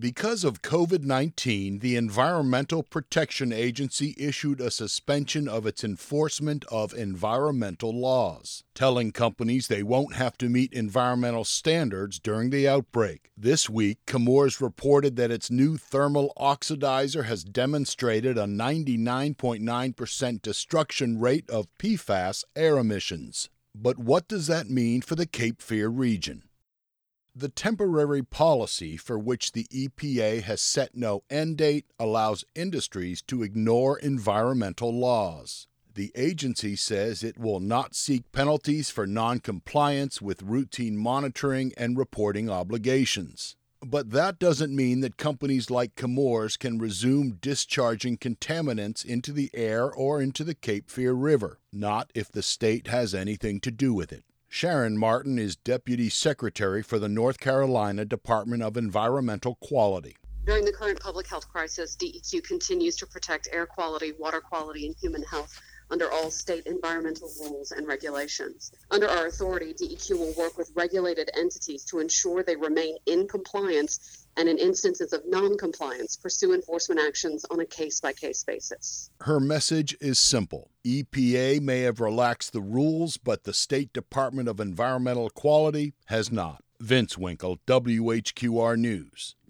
Because of COVID-19, the Environmental Protection Agency issued a suspension of its enforcement of environmental laws, telling companies they won't have to meet environmental standards during the outbreak. This week, Chemours reported that its new thermal oxidizer has demonstrated a 99.9% destruction rate of PFAS air emissions. But what does that mean for the Cape Fear region? The temporary policy for which the EPA has set no end date allows industries to ignore environmental laws. The agency says it will not seek penalties for non-compliance with routine monitoring and reporting obligations. But that doesn't mean that companies like Chemours can resume discharging contaminants into the air or into the Cape Fear River, not if the state has anything to do with it. Sharon Martin is Deputy Secretary for the North Carolina Department of Environmental Quality. During the current public health crisis, DEQ continues to protect air quality, water quality, and human health under all state environmental rules and regulations. Under our authority, DEQ will work with regulated entities to ensure they remain in compliance and in instances of non-compliance, pursue enforcement actions on a case-by-case basis. Her message is simple. EPA may have relaxed the rules, but the State Department of Environmental Quality has not. Vince Winkle, WHQR News.